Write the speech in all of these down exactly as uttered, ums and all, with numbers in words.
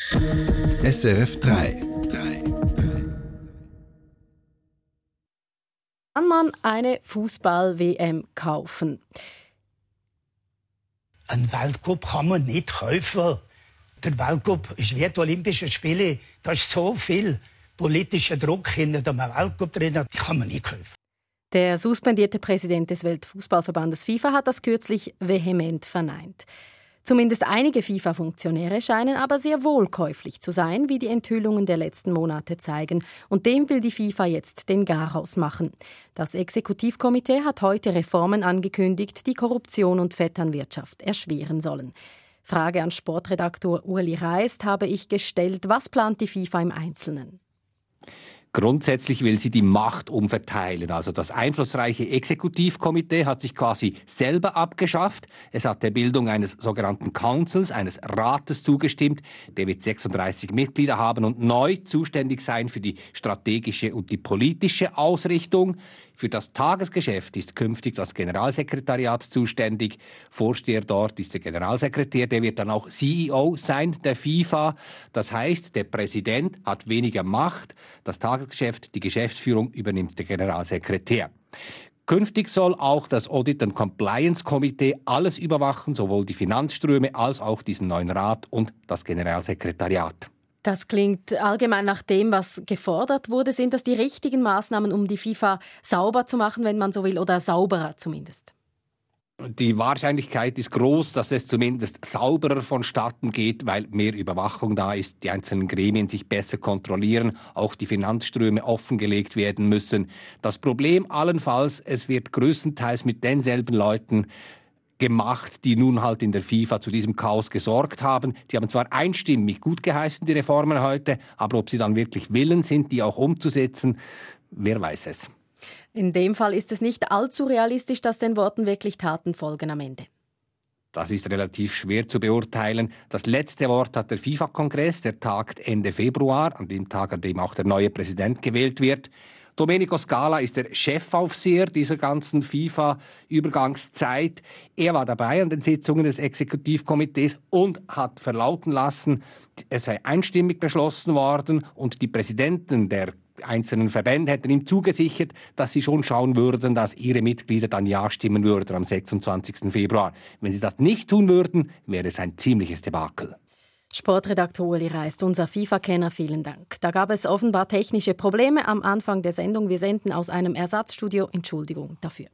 S R F drei. Kann man eine Fußball-W M kaufen? Ein Weltcup kann man nicht kaufen. Der Weltcup ist wie die Olympischen Spiele. Da ist so viel politischer Druck hinter dem Weltcup drin, die kann man nicht kaufen. Der suspendierte Präsident des Weltfußballverbandes FIFA hat das kürzlich vehement verneint. Zumindest einige FIFA-Funktionäre scheinen aber sehr wohl käuflich zu sein, wie die Enthüllungen der letzten Monate zeigen. Und dem will die FIFA jetzt den Garaus machen. Das Exekutivkomitee hat heute Reformen angekündigt, die Korruption und Vetternwirtschaft erschweren sollen. Frage an Sportredaktor Ueli Reist habe ich gestellt, was plant die FIFA im Einzelnen? Grundsätzlich will sie die Macht umverteilen. Also das einflussreiche Exekutivkomitee hat sich quasi selber abgeschafft. Es hat der Bildung eines sogenannten Councils, eines Rates zugestimmt, der wird sechsunddreißig Mitglieder haben und neu zuständig sein für die strategische und die politische Ausrichtung. Für das Tagesgeschäft ist künftig das Generalsekretariat zuständig. Vorsteher dort ist der Generalsekretär, der wird dann auch C E O sein der FIFA. Das heißt, der Präsident hat weniger Macht. Das Tagesgeschäft, die Geschäftsführung übernimmt der Generalsekretär. Künftig soll auch das Audit and Compliance Komitee alles überwachen, sowohl die Finanzströme als auch diesen neuen Rat und das Generalsekretariat. Das klingt allgemein nach dem, was gefordert wurde. Sind das die richtigen Maßnahmen, um die FIFA sauber zu machen, wenn man so will, oder sauberer zumindest? Die Wahrscheinlichkeit ist groß, dass es zumindest sauberer vonstatten geht, weil mehr Überwachung da ist, die einzelnen Gremien sich besser kontrollieren, auch die Finanzströme offengelegt werden müssen. Das Problem allenfalls, es wird größtenteils mit denselben Leuten gemacht, die nun halt in der FIFA zu diesem Chaos gesorgt haben. Die haben zwar einstimmig gut geheißen, die Reformen heute, aber ob sie dann wirklich willens sind, die auch umzusetzen, wer weiß es. In dem Fall ist es nicht allzu realistisch, dass den Worten wirklich Taten folgen am Ende. Das ist relativ schwer zu beurteilen. Das letzte Wort hat der FIFA-Kongress, der tagt Ende Februar, an dem Tag, an dem auch der neue Präsident gewählt wird. Domenico Scala ist der Chefaufseher dieser ganzen FIFA-Übergangszeit. Er war dabei an den Sitzungen des Exekutivkomitees und hat verlauten lassen, es sei einstimmig beschlossen worden und die Präsidenten der einzelnen Verbände hätten ihm zugesichert, dass sie schon schauen würden, dass ihre Mitglieder dann Ja stimmen würden am sechsundzwanzigsten Februar. Wenn sie das nicht tun würden, wäre es ein ziemliches Debakel. Sportredakteur Ueli Reist, unser FIFA-Kenner, vielen Dank. Da gab es offenbar technische Probleme am Anfang der Sendung. Wir senden aus einem Ersatzstudio. Entschuldigung dafür.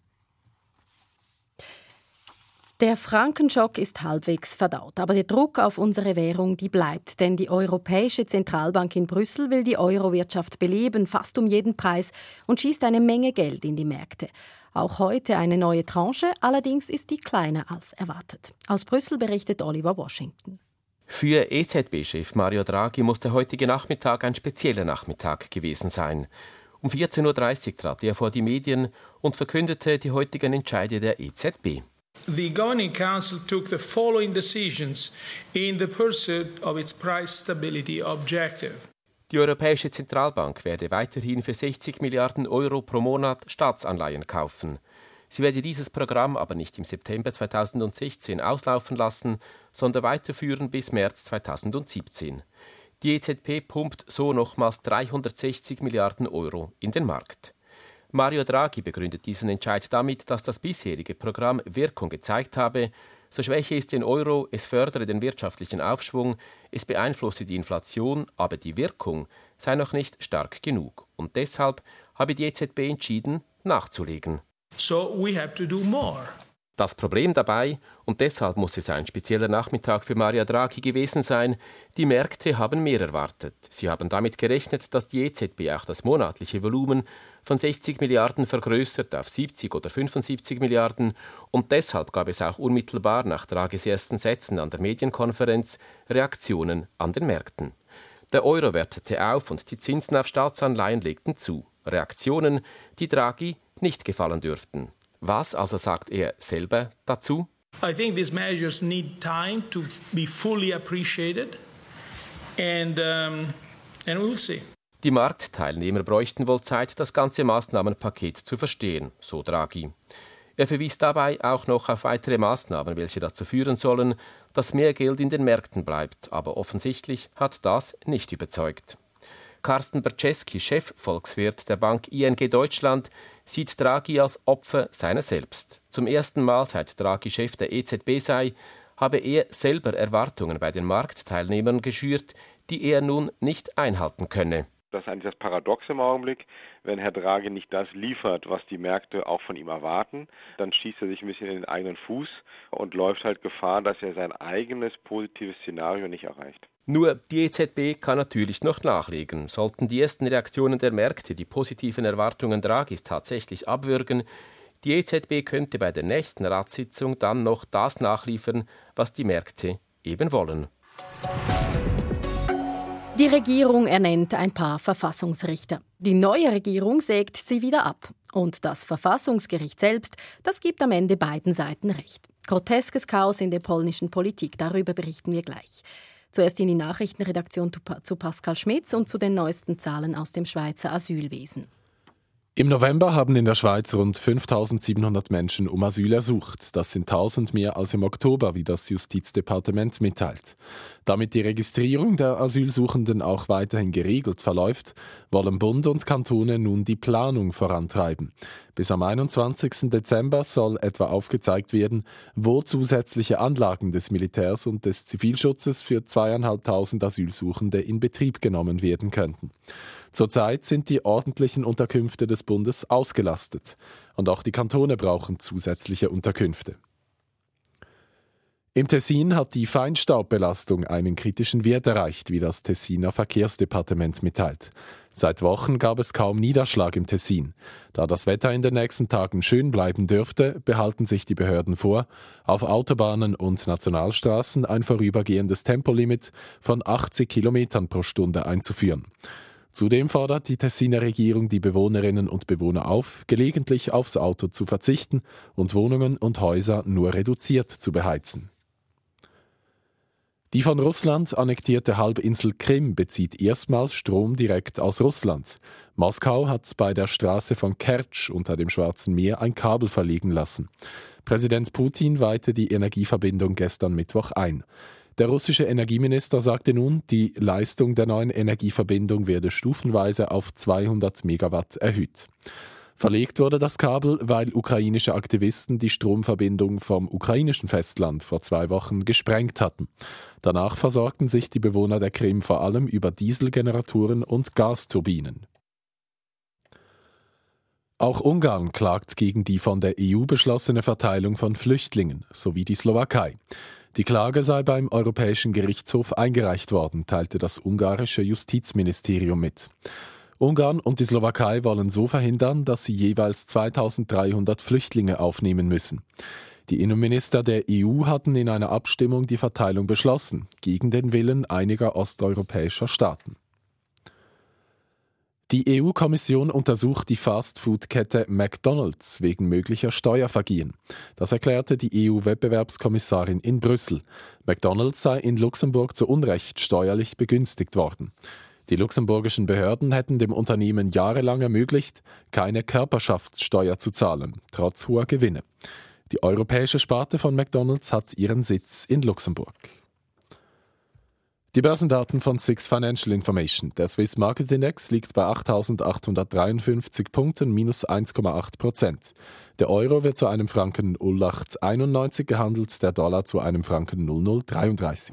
Der Frankenschock ist halbwegs verdaut, aber der Druck auf unsere Währung, die bleibt. Denn die Europäische Zentralbank in Brüssel will die Euro-Wirtschaft beleben, fast um jeden Preis, und schießt eine Menge Geld in die Märkte. Auch heute eine neue Tranche, allerdings ist die kleiner als erwartet. Aus Brüssel berichtet Oliver Washington. Für E Z B-Chef Mario Draghi muss der heutige Nachmittag ein spezieller Nachmittag gewesen sein. Um vierzehn Uhr dreißig trat er vor die Medien und verkündete die heutigen Entscheide der E Z B. The Governing Council took the following decisions in the pursuit of its price stability objective. Die Europäische Zentralbank werde weiterhin für sechzig Milliarden Euro pro Monat Staatsanleihen kaufen. Sie werde dieses Programm aber nicht im September zweitausendsechzehn auslaufen lassen, sondern weiterführen bis März zweitausendsiebzehn. Die E Z B pumpt so nochmals dreihundertsechzig Milliarden Euro in den Markt. Mario Draghi begründet diesen Entscheid damit, dass das bisherige Programm Wirkung gezeigt habe. So schwäche ist den Euro, es fördere den wirtschaftlichen Aufschwung, es beeinflusse die Inflation, aber die Wirkung sei noch nicht stark genug. Und deshalb habe die E Z B entschieden, nachzulegen. So we have to do more. Das Problem dabei, und deshalb muss es ein spezieller Nachmittag für Mario Draghi gewesen sein, die Märkte haben mehr erwartet. Sie haben damit gerechnet, dass die E Z B auch das monatliche Volumen von sechzig Milliarden vergrößert auf siebzig oder fünfundsiebzig Milliarden und deshalb gab es auch unmittelbar nach Draghis ersten Sätzen an der Medienkonferenz Reaktionen an den Märkten. Der Euro wertete auf und die Zinsen auf Staatsanleihen legten zu. Reaktionen, die Draghi nicht gefallen dürften. Was also sagt er selber dazu? I think these measures need time to be fully appreciated and um, and we will see. Die Marktteilnehmer bräuchten wohl Zeit, das ganze Maßnahmenpaket zu verstehen, so Draghi. Er verwies dabei auch noch auf weitere Maßnahmen, welche dazu führen sollen, dass mehr Geld in den Märkten bleibt. Aber offensichtlich hat das nicht überzeugt. Carsten Berczewski, Chefvolkswirt der Bank I N G Deutschland, sieht Draghi als Opfer seiner selbst. Zum ersten Mal seit Draghi Chef der E Z B sei, habe er selber Erwartungen bei den Marktteilnehmern geschürt, die er nun nicht einhalten könne. Das ist eigentlich das Paradox im Augenblick. Wenn Herr Draghi nicht das liefert, was die Märkte auch von ihm erwarten, dann schießt er sich ein bisschen in den eigenen Fuß und läuft halt Gefahr, dass er sein eigenes positives Szenario nicht erreicht. Nur die E Z B kann natürlich noch nachlegen. Sollten die ersten Reaktionen der Märkte die positiven Erwartungen Draghis tatsächlich abwürgen, die E Z B könnte bei der nächsten Ratssitzung dann noch das nachliefern, was die Märkte eben wollen. Die Regierung ernennt ein paar Verfassungsrichter. Die neue Regierung sägt sie wieder ab. Und das Verfassungsgericht selbst, das gibt am Ende beiden Seiten recht. Groteskes Chaos in der polnischen Politik, darüber berichten wir gleich. Zuerst in die Nachrichtenredaktion zu Pascal Schmitz und zu den neuesten Zahlen aus dem Schweizer Asylwesen. Im November haben in der Schweiz rund fünftausendsiebenhundert Menschen um Asyl ersucht. Das sind tausend mehr als im Oktober, wie das Justizdepartement mitteilt. Damit die Registrierung der Asylsuchenden auch weiterhin geregelt verläuft, wollen Bund und Kantone nun die Planung vorantreiben. Bis am einundzwanzigsten Dezember soll etwa aufgezeigt werden, wo zusätzliche Anlagen des Militärs und des Zivilschutzes für zweieinhalbtausend Asylsuchende in Betrieb genommen werden könnten. Zurzeit sind die ordentlichen Unterkünfte des Bundes ausgelastet und auch die Kantone brauchen zusätzliche Unterkünfte. Im Tessin hat die Feinstaubbelastung einen kritischen Wert erreicht, wie das Tessiner Verkehrsdepartement mitteilt. Seit Wochen gab es kaum Niederschlag im Tessin. Da das Wetter in den nächsten Tagen schön bleiben dürfte, behalten sich die Behörden vor, auf Autobahnen und Nationalstraßen ein vorübergehendes Tempolimit von achtzig Kilometern pro Stunde einzuführen. Zudem fordert die Tessiner Regierung die Bewohnerinnen und Bewohner auf, gelegentlich aufs Auto zu verzichten und Wohnungen und Häuser nur reduziert zu beheizen. Die von Russland annektierte Halbinsel Krim bezieht erstmals Strom direkt aus Russland. Moskau hat bei der Straße von Kertsch unter dem Schwarzen Meer ein Kabel verlegen lassen. Präsident Putin weihte die Energieverbindung gestern Mittwoch ein. Der russische Energieminister sagte nun, die Leistung der neuen Energieverbindung werde stufenweise auf zweihundert Megawatt erhöht. Verlegt wurde das Kabel, weil ukrainische Aktivisten die Stromverbindung vom ukrainischen Festland vor zwei Wochen gesprengt hatten. Danach versorgten sich die Bewohner der Krim vor allem über Dieselgeneratoren und Gasturbinen. Auch Ungarn klagt gegen die von der E U beschlossene Verteilung von Flüchtlingen, sowie die Slowakei. Die Klage sei beim Europäischen Gerichtshof eingereicht worden, teilte das ungarische Justizministerium mit. Ungarn und die Slowakei wollen so verhindern, dass sie jeweils zweitausenddreihundert Flüchtlinge aufnehmen müssen. Die Innenminister der E U hatten in einer Abstimmung die Verteilung beschlossen, gegen den Willen einiger osteuropäischer Staaten. Die E U-Kommission untersucht die Fast-Food-Kette McDonald's wegen möglicher Steuervergehen. Das erklärte die E U-Wettbewerbskommissarin in Brüssel. McDonald's sei in Luxemburg zu Unrecht steuerlich begünstigt worden. Die luxemburgischen Behörden hätten dem Unternehmen jahrelang ermöglicht, keine Körperschaftssteuer zu zahlen, trotz hoher Gewinne. Die europäische Sparte von McDonald's hat ihren Sitz in Luxemburg. Die Börsendaten von Six Financial Information. Der Swiss Market Index liegt bei achttausendachthundertdreiundfünfzig Punkten, minus eins Komma acht Prozent. Der Euro wird zu einem Franken null Komma acht einundneunzig gehandelt, der Dollar zu einem Franken null Komma null dreiunddreißig.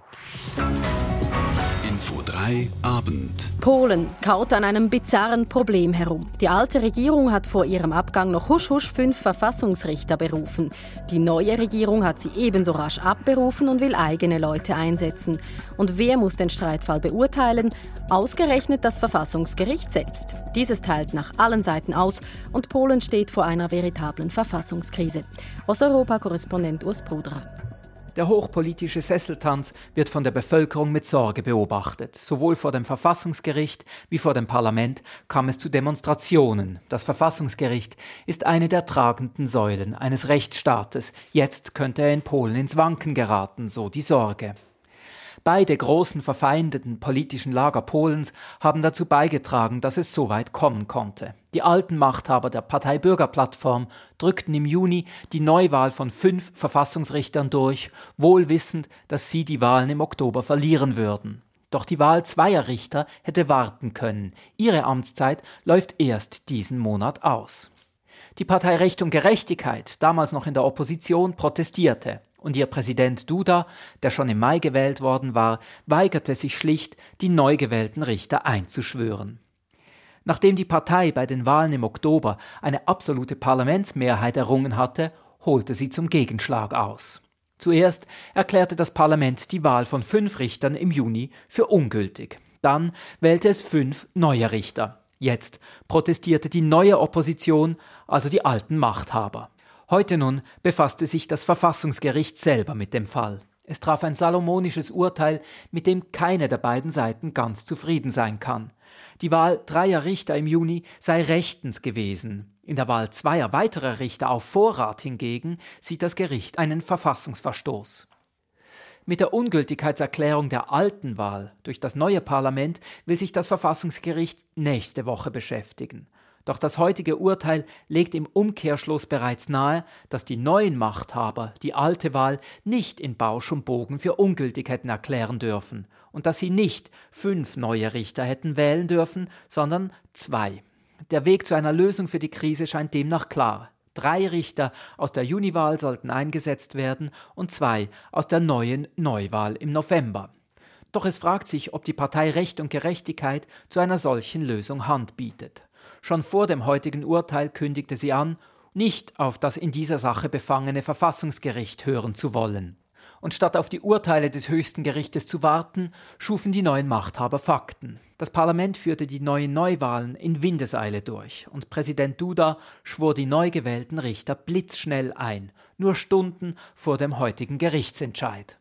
Info drei Abend. Polen kaut an einem bizarren Problem herum. Die alte Regierung hat vor ihrem Abgang noch husch husch fünf Verfassungsrichter berufen. Die neue Regierung hat sie ebenso rasch abberufen und will eigene Leute einsetzen. Und wer muss den Streitfall beurteilen? Ausgerechnet das Verfassungsgericht selbst. Dieses teilt nach allen Seiten aus und Polen steht vor einer veritablen Verfassungskrise. Osteuropa-Korrespondent Urs Bruderer. Der hochpolitische Sesseltanz wird von der Bevölkerung mit Sorge beobachtet. Sowohl vor dem Verfassungsgericht wie vor dem Parlament kam es zu Demonstrationen. Das Verfassungsgericht ist eine der tragenden Säulen eines Rechtsstaates. Jetzt könnte er in Polen ins Wanken geraten, so die Sorge. Beide großen verfeindeten politischen Lager Polens haben dazu beigetragen, dass es so weit kommen konnte. Die alten Machthaber der Partei Bürgerplattform drückten im Juni die Neuwahl von fünf Verfassungsrichtern durch, wohl wissend, dass sie die Wahlen im Oktober verlieren würden. Doch die Wahl zweier Richter hätte warten können. Ihre Amtszeit läuft erst diesen Monat aus. Die Partei Recht und Gerechtigkeit, damals noch in der Opposition, protestierte. Und ihr Präsident Duda, der schon im Mai gewählt worden war, weigerte sich schlicht, die neu gewählten Richter einzuschwören. Nachdem die Partei bei den Wahlen im Oktober eine absolute Parlamentsmehrheit errungen hatte, holte sie zum Gegenschlag aus. Zuerst erklärte das Parlament die Wahl von fünf Richtern im Juni für ungültig. Dann wählte es fünf neue Richter. Jetzt protestierte die neue Opposition, also die alten Machthaber. Heute nun befasste sich das Verfassungsgericht selber mit dem Fall. Es traf ein salomonisches Urteil, mit dem keine der beiden Seiten ganz zufrieden sein kann. Die Wahl dreier Richter im Juni sei rechtens gewesen. In der Wahl zweier weiterer Richter auf Vorrat hingegen sieht das Gericht einen Verfassungsverstoß. Mit der Ungültigkeitserklärung der alten Wahl durch das neue Parlament will sich das Verfassungsgericht nächste Woche beschäftigen. Doch das heutige Urteil legt im Umkehrschluss bereits nahe, dass die neuen Machthaber die alte Wahl nicht in Bausch und Bogen für ungültig hätten erklären dürfen und dass sie nicht fünf neue Richter hätten wählen dürfen, sondern zwei. Der Weg zu einer Lösung für die Krise scheint demnach klar. Drei Richter aus der Juniwahl sollten eingesetzt werden und zwei aus der neuen Neuwahl im November. Doch es fragt sich, ob die Partei Recht und Gerechtigkeit zu einer solchen Lösung Hand bietet. Schon vor dem heutigen Urteil kündigte sie an, nicht auf das in dieser Sache befangene Verfassungsgericht hören zu wollen. Und statt auf die Urteile des höchsten Gerichtes zu warten, schufen die neuen Machthaber Fakten. Das Parlament führte die neuen Neuwahlen in Windeseile durch und Präsident Duda schwor die neu gewählten Richter blitzschnell ein, nur Stunden vor dem heutigen Gerichtsentscheid.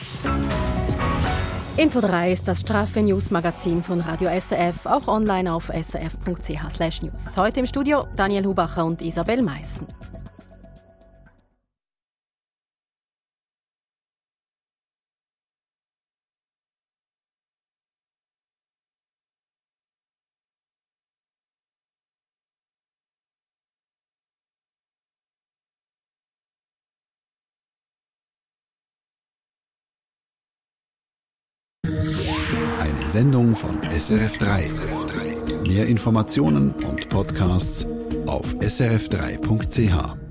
Info drei ist das Straffe-News-Magazin von Radio S R F, auch online auf s r f punkt c h slash news. Heute im Studio Daniel Hubacher und Isabel Meissen. Eine Sendung von S R F drei. Mehr Informationen und Podcasts auf s r f drei punkt c h.